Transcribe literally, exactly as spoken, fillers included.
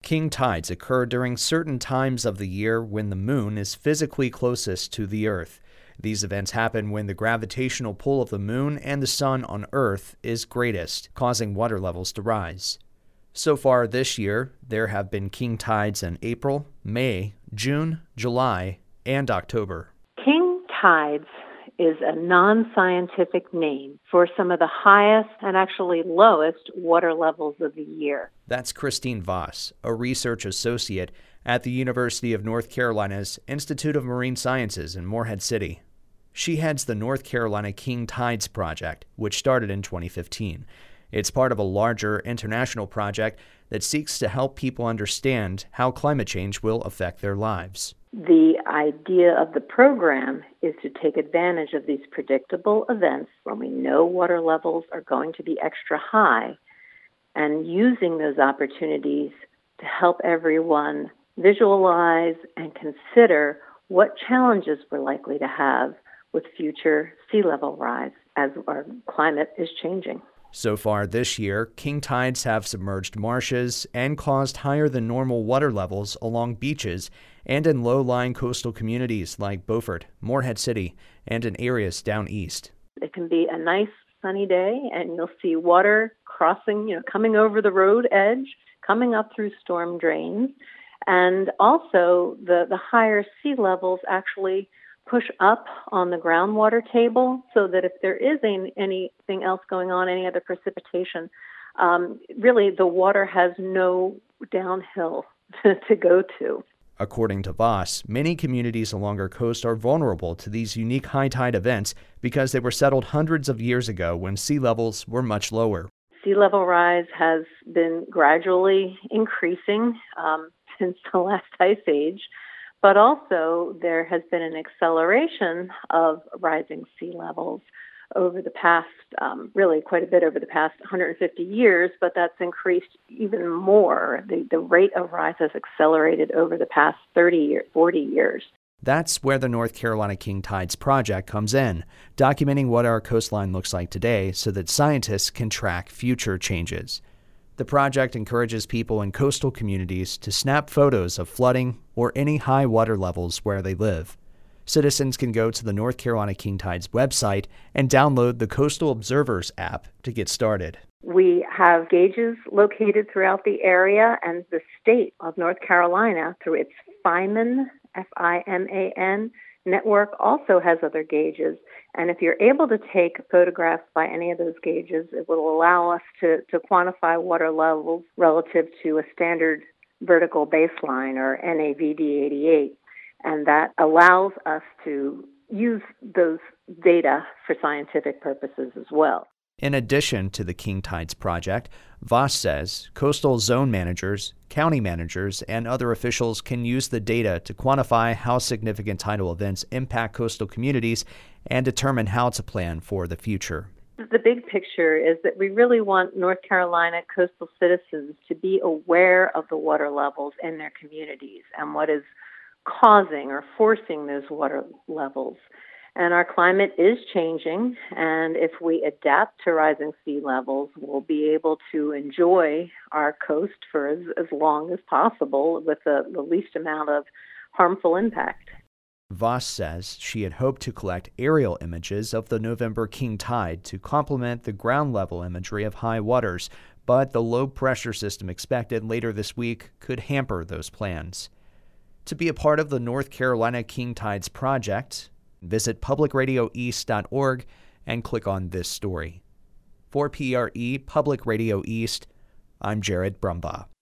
King tides occur during certain times of the year when the moon is physically closest to the Earth. These events happen when the gravitational pull of the moon and the sun on Earth is greatest, causing water levels to rise. So far this year, there have been king tides in April, May, June, July, and October. King tides is a non-scientific name for some of the highest and actually lowest water levels of the year. That's Christine Voss, a research associate at the University of North Carolina's Institute of Marine Sciences in Morehead City. She heads the North Carolina King Tides Project, which started in twenty fifteen. It's part of a larger international project that seeks to help people understand how climate change will affect their lives. The idea of the program is to take advantage of these predictable events when we know water levels are going to be extra high, and using those opportunities to help everyone visualize and consider what challenges we're likely to have with future sea level rise as our climate is changing. So far this year, king tides have submerged marshes and caused higher than normal water levels along beaches and in low-lying coastal communities like Beaufort, Morehead City, and in areas down east. It can be a nice sunny day and you'll see water crossing, you know, coming over the road edge, coming up through storm drains, and also the, the higher sea levels actually push up on the groundwater table so that if there is any, anything else going on, any other precipitation, um, really the water has no downhill to, to go to. According to Voss, many communities along our coast are vulnerable to these unique high tide events because they were settled hundreds of years ago when sea levels were much lower. Sea level rise has been gradually increasing um, since the last ice age. But also there has been an acceleration of rising sea levels over the past, um, really quite a bit over the past one hundred fifty years, but that's increased even more. The, the rate of rise has accelerated over the past thirty, forty years. That's where the North Carolina King Tides Project comes in, documenting what our coastline looks like today so that scientists can track future changes. The project encourages people in coastal communities to snap photos of flooding or any high water levels where they live. Citizens can go to the North Carolina King Tides website and download the Coastal Observers app to get started. We have gauges located throughout the area, and the state of North Carolina, through its FIMAN, F I M A N, network, also has other gauges. And if you're able to take photographs by any of those gauges, it will allow us to, to quantify water levels relative to a standard vertical baseline, or N A V D eighty-eight. And that allows us to use those data for scientific purposes as well. In addition to the King Tides Project, Voss says coastal zone managers, county managers, and other officials can use the data to quantify how significant tidal events impact coastal communities and determine how to plan for the future. The big picture is that we really want North Carolina coastal citizens to be aware of the water levels in their communities and what is causing or forcing those water levels. And our climate is changing, and if we adapt to rising sea levels, we'll be able to enjoy our coast for as, as long as possible with the, the least amount of harmful impact. Voss says she had hoped to collect aerial images of the November king tide to complement the ground-level imagery of high waters, but the low-pressure system expected later this week could hamper those plans. To be a part of the North Carolina King Tides Project, visit public radio east dot org and click on this story. For P R E Public Radio East, I'm Jared Brumbaugh.